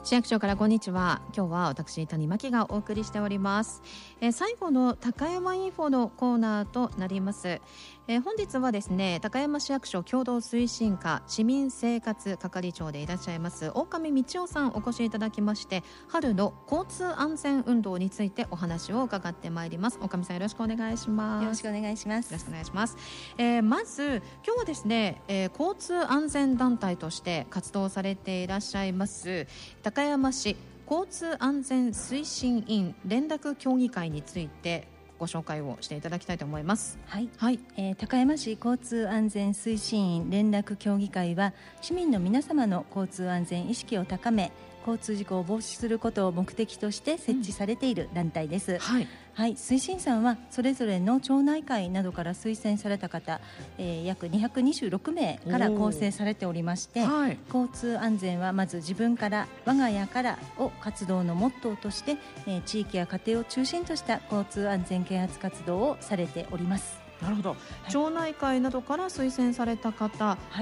市役所からこんにちは。今日は私谷真希がお送りしております。最後の高山インフォのコーナーとなります。本日はですね、高山市役所共同推進課市民生活係長でいらっしゃいます大上道夫さんお越しいただきまして、春の交通安全運動についてお話を伺ってまいります。大上さんよろしくお願いします。 よろしくお願いします。 よろしくお願いします。まず今日はですね、交通安全団体として活動されていらっしゃいます高山市交通安全推進員連絡協議会についてご紹介をしていただきたいと思います。 はい、はい。高山市交通安全推進員連絡協議会は市民の皆様の交通安全意識を高め、交通事故を防止することを目的として設置されている団体です。 はいはい、推進さんはそれぞれの町内会などから推薦された方、約226名から構成されておりまして、 はい、 交通安全はまず自分から我が家からを活動のモットーとして、地域や家庭を中心とした交通安全啓発活動をされております。 なるほど、はい、町内会などから推薦された方、はい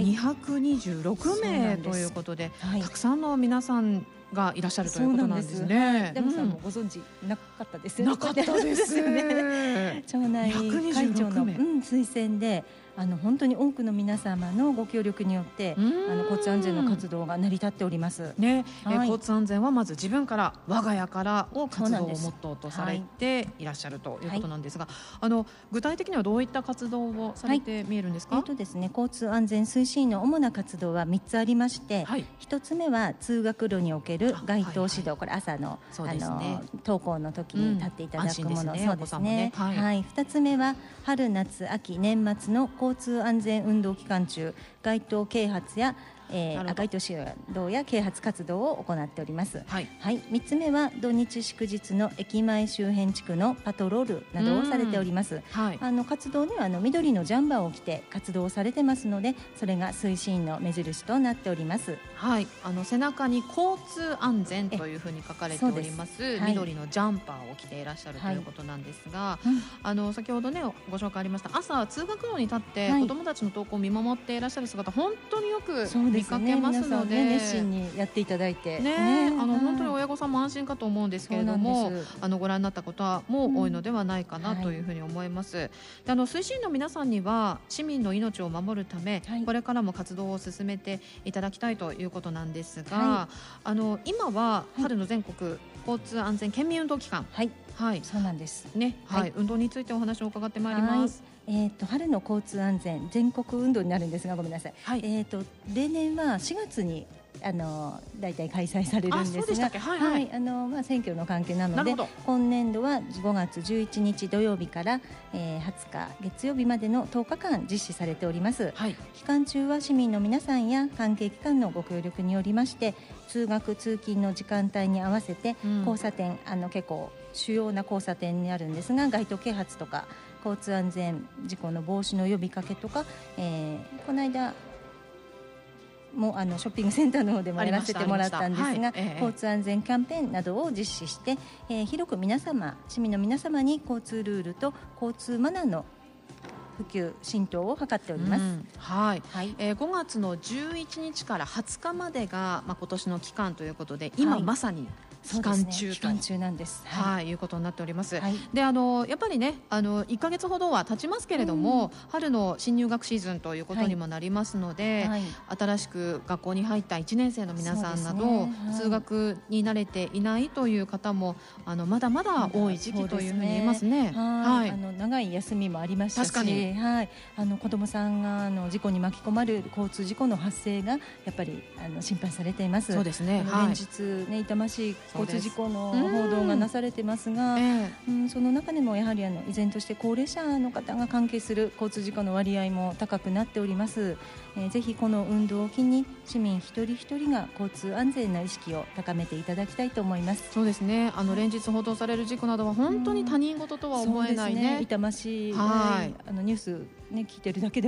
、226名ということで、はい、たくさんの皆さんがいらっしゃるということなんですね。 ダムさんもご存知なかったですよね。なかったですね。 町内会長の、推薦で本当に多くの皆様のご協力によって交通安全の活動が成り立っております、 ね。はい、交通安全はまず自分から我が家からを活動をモットーとされていらっしゃるということなんですが、はい、具体的にはどういった活動をされて見えるんですか？ ですね、交通安全推進の主な活動は3つありまして、はい、1つ目は通学路における街頭指導、これ朝の、登校の時に立っていただくもの、そうですね。はいはい、2つ目は春夏秋年末の交通安全運動期間中、街頭啓発や街頭指導や啓発活動を行っております。はいはい、3つ目は土日祝日の駅前周辺地区のパトロールなどをされております。はい、活動には緑のジャンバーを着て活動をされてますので、それが推進の目印となっております。 はい、背中に交通安全というふうに書かれております、はい、緑のジャンパーを着ていらっしゃるということなんですが、はい、先ほどねご紹介ありました朝通学路に立って子どもたちの登校を見守っていらっしゃる姿、本当によく見かけますので、 熱心にやっていただいて、 本当に親御さんも安心かと思うんですけれども、ご覧になったことも多いのではないかなというふうに思います。で推進の皆さんには市民の命を守るため、これからも活動を進めていただきたいということなんですが、今は春の全国交通安全県民運動期間、 はい、そうなんですね。 はい、運動についてお話を伺ってまいります。 春の交通安全全国運動になるんですが、ごめんなさい、はい、例年は4月にだいたい開催されるんですが、選挙の関係なので今年度は5月11日土曜日から20日月曜日までの10日間実施されております。はい、期間中は市民の皆さんや関係機関のご協力によりまして、通学通勤の時間帯に合わせて交差点、結構主要な交差点にあるんですが、街頭啓発とか交通安全事故の防止の呼びかけとか、この間もショッピングセンターの方でもやらせてもらったんですが、交通安全キャンペーンなどを実施して、広く市民の皆様に交通ルールと交通マナーの普及浸透を図っております。 はい、5月の11日から20日までが、今年の期間ということで、今まさに期間中なんです。 いうことになっております。でやっぱりね1ヶ月ほどは経ちますけれども、春の新入学シーズンということにもなりますので、新しく学校に入った1年生の皆さんなど、通学に慣れていないという方もまだまだ多い時期というふうに言えますね。 長い休みもありましたし、確かに、子どもさんが事故に巻き込まれる交通事故の発生がやっぱり心配されています。 そうですね。 連日痛ましい交通事故の報道がなされてますが、その中でもやはり依然として高齢者の方が関係する交通事故の割合も高くなっております。ぜひこの運動を機に市民一人一人が交通安全な意識を高めていただきたいと思います。 そうですね。連日報道される事故などは本当に他人事とは思えないね、 痛ましい、ニュース、聞いてるだけでも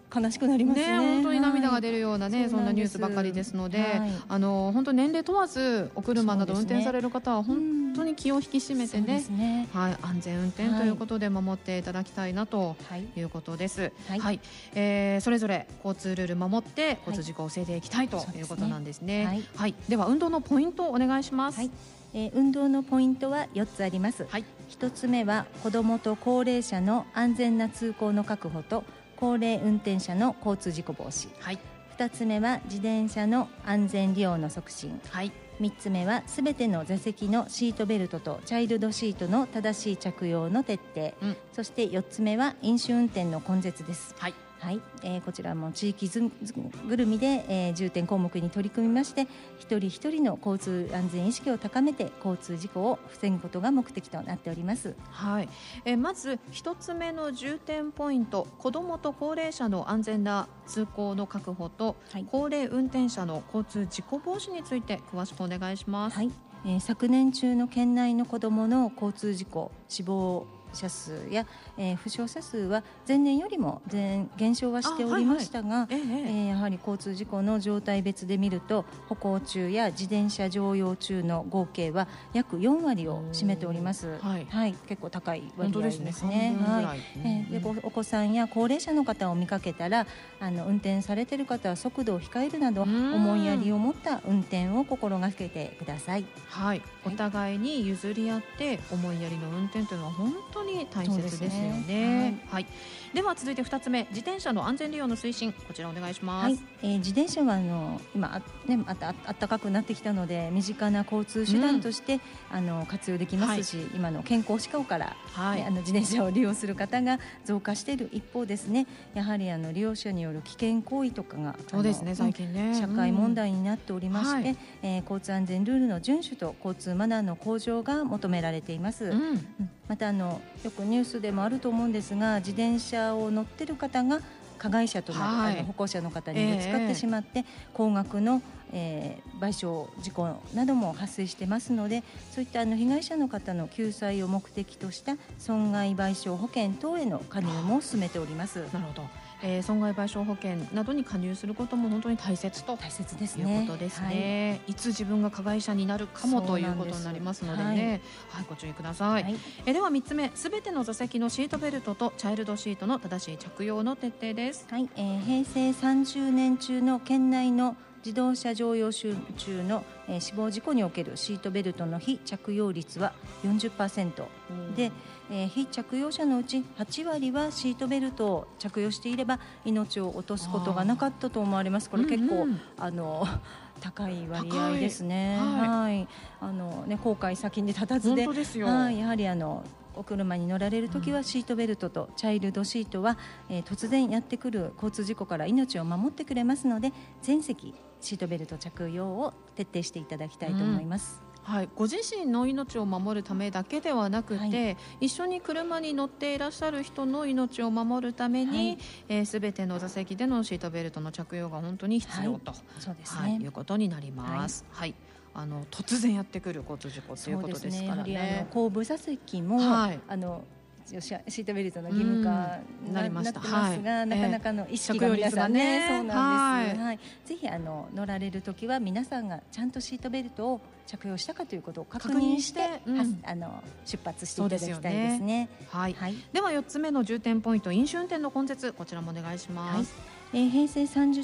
悲しくなりますね。 本当に涙が出るようなね、そんなニュースばかりですので、本当年齢問わずお車など運転される方は本当に気を引き締めてね、安全運転ということで守っていただきたいなということです。それぞれ交通ルール守って交通事故を防いでいきたいということなんですね。では運動のポイントをお願いします。 運動のポイントは4つあります。1つ目は子どもと高齢者の安全な通行の確保と高齢運転者の交通事故防止、2つ目は自転車の安全利用の促進、3つ目はすべての座席のシートベルトとチャイルドシートの正しい着用の徹底、そして4つ目は飲酒運転の根絶です。こちらも地域ぐるみで、重点項目に取り組みまして、一人一人の交通安全意識を高めて交通事故を防ぐことが目的となっております。 まず1つ目の重点ポイント、子どもと高齢者の安全な通行の確保と、高齢運転者の交通事故防止について詳しくお願いします。 昨年中の県内の子どもの交通事故死亡者数や、負傷者数は前年よりも減少はしておりましたが、やはり交通事故の状態別で見ると歩行中や自転車乗用中の合計は約4割を占めております。結構高い割合ですね。でお子さんや高齢者の方を見かけたら運転されている方は速度を控えるなど思いやりを持った運転を心がけてください。 お互いに譲り合って思いやりの運転というのは本当に大切ですよね。では続いて2つ目、自転車の安全利用の推進、こちらお願いします。 自転車は今暖かくなってきたので身近な交通手段として、活用できますし、今の健康志向から、自転車を利用する方が増加している一方ですね、やはり利用者による危険行為とかが最近ね社会問題になっておりまして、交通安全ルールの遵守と交通マナーの向上が求められています。またよくニュースでもあると思うんですが、自転車を乗っている方が加害者となる、歩行者の方にぶつかってしまって、高額の、賠償事故なども発生してますので、そういった被害者の方の救済を目的とした損害賠償保険等への加入も進めております。 なるほど。損害賠償保険などに加入することも本当に大切とですね。いうことですね。いつ自分が加害者になるかもということになりますのでね、ご注意ください。では3つ目、すべての座席のシートベルトとチャイルドシートの正しい着用の徹底です。 平成30年中の県内の自動車乗用中の、死亡事故におけるシートベルトの非着用率は 40% で、非着用者のうち8割はシートベルトを着用していれば命を落とすことがなかったと思われます。これ結構、高い割合ですね。後悔先に立たずで、やはりお車に乗られるときはシートベルトとチャイルドシートは、突然やってくる交通事故から命を守ってくれますので、全席シートベルト着用を徹底していただきたいと思います。 ご自身の命を守るためだけではなくて、一緒に車に乗っていらっしゃる人の命を守るために、すべての座席でのシートベルトの着用が本当に必要と、いうことになります。突然やってくる交通事故ということですからね。 後部座席も、シートベルトの義務化になってますが、なかなかの意識が皆さんそうなんです。ぜひ乗られるときは皆さんがちゃんとシートベルトを着用したかということを確認して、出発していただきたいですね。 では4つ目の重点ポイント、飲酒運転の根絶、こちらもお願いします。 平成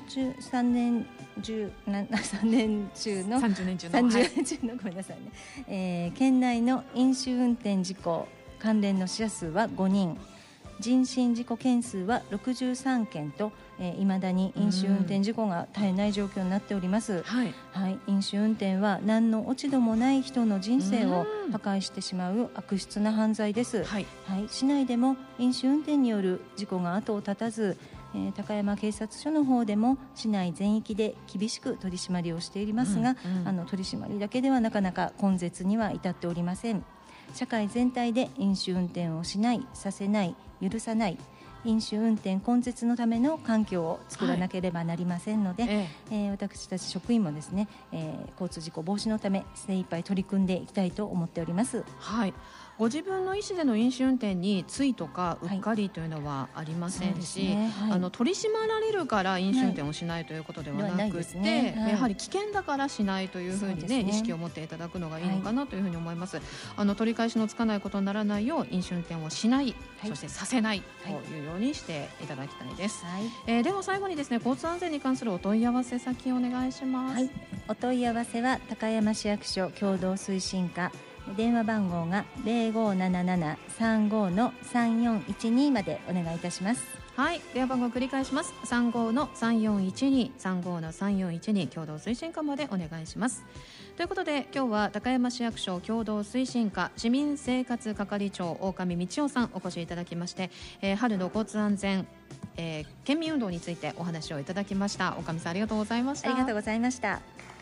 3年中のごめんなさいね、県内の飲酒運転事故関連の死者数は5人、人身事故件数は63件と、未だに飲酒運転事故が絶えない状況になっております。飲酒運転は何の落ち度もない人の人生を破壊してしまう悪質な犯罪です。市内でも飲酒運転による事故が後を絶たず、高山警察署の方でも市内全域で厳しく取り締まりをしていますが、取り締まりだけではなかなか根絶には至っておりません。社会全体で飲酒運転をしない、させない、許さない、飲酒運転根絶のための環境を作らなければなりませんので、私たち職員もですね、交通事故防止のため精一杯取り組んでいきたいと思っております。 ご自分の意思での飲酒運転についとかうっかりというのはありませんし、取り締まられるから飲酒運転をしないということではなくて、やはり危険だからしないというふうにね、意識を持っていただくのがいいのかなというふうに思います。取り返しのつかないことにならないよう飲酒運転をしない、そしてさせないというようにしていただきたいです。では最後にですね、交通安全に関するお問い合わせ先お願いします。 お問い合わせは高山市役所共同推進課、電話番号が0577-35-3412までお願いいたします。 はい、電話番号を繰り返します。35-3412 35-3412共同推進課までお願いします。ということで今日は高山市役所共同推進課市民生活係長大上道夫さんお越しいただきまして、春の交通安全、県民運動についてお話をいただきました。大上さんありがとうございました。 ありがとうございました。